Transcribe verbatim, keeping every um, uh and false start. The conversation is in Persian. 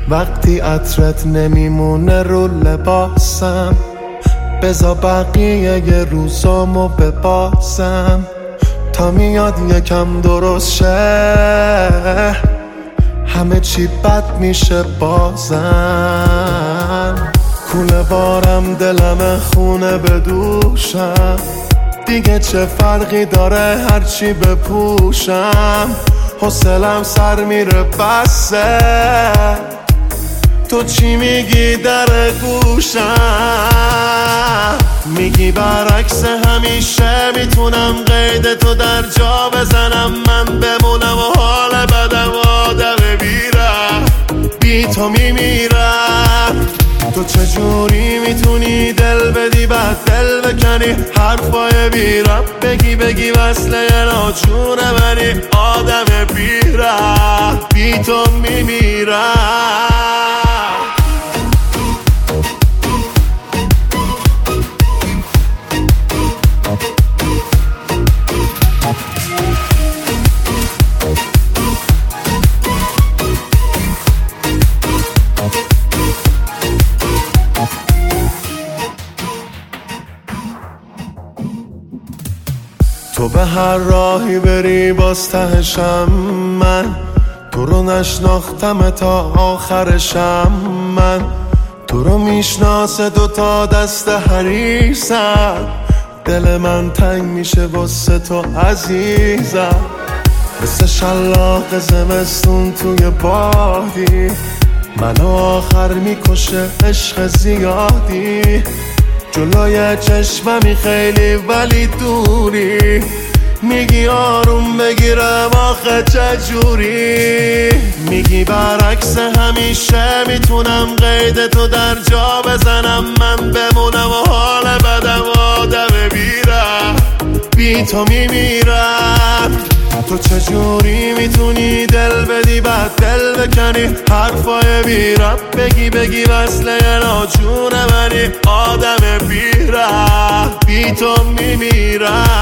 وقتی عطرت نمیمونه رو لباسم، بذار بقیه یه روزامو ببازم تا میاد یکم درست شه، همه چی بد میشه بازم. کونه بارم دلم خونه بدوشم، دیگه چه فرقی داره هرچی بپوشم، حوصلم سر میره بسه، تو چی میگی در گوشم؟ میگی برعکس همیشه میتونم قید تو در جا بزنم، من بمونم و حال بدم آدم بیرم، بی تو میمیرم. تو چجوری میتونی دل بدی بعد دل بکنی، حرفای بیرم بگی بگی وصله یه ناچونه منی، آدم بیرم بی تو میمیرم. تو به هر راهی بری باز تهشم من، تو رو نشناختم تا آخرشم من، تو رو میشناسه دو تا دست حریصم، دل من تنگ میشه واسه تو عزیزم، مثل شلاق زمستون توی بادی، منو آخر میکشه عشق زیادی، جلوی چشممی خیلی ولی دوری، میگی آروم بگیرم آخه چجوری؟ میگی برعکس همیشه میتونم قید تو در جا بزنم، من بمونم و حال بدم آدم بیرم، بی تو میمیرم. تو چجوری میتونی دل بدی بعد دل بکنی، حرفای بیرم بگی بگی وصله یه ناچونه منی، آدم بیرم بی تو میمیرم.